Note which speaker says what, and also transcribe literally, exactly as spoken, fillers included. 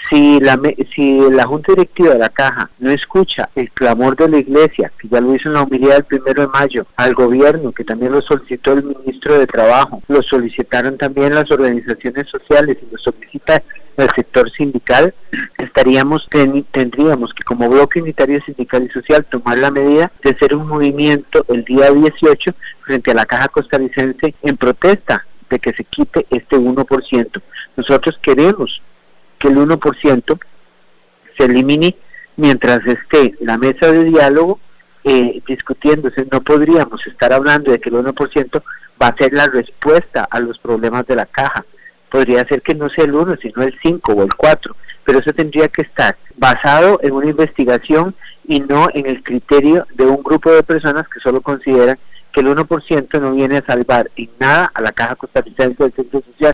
Speaker 1: Si la, si la Junta Directiva de la Caja no escucha el clamor de la Iglesia, que ya lo hizo en la homilía del primero de mayo, al gobierno, que también lo solicitó el ministro de Trabajo, lo solicitaron también las organizaciones sociales y lo solicita el sector sindical, estaríamos ten, tendríamos que como bloque unitario sindical y social tomar la medida de hacer un movimiento el día dieciocho frente a la Caja Costarricense en protesta de que se quite este uno por ciento. Nosotros queremos que el uno por ciento se elimine mientras esté la mesa de diálogo eh, discutiéndose. No podríamos estar hablando de que el uno por ciento va a ser la respuesta a los problemas de la Caja. Podría ser que no sea el uno, sino el cinco o el cuatro, pero eso tendría que estar basado en una investigación y no en el criterio de un grupo de personas que solo consideran que el uno por ciento no viene a salvar en nada a la Caja Costarricense del Seguro Social.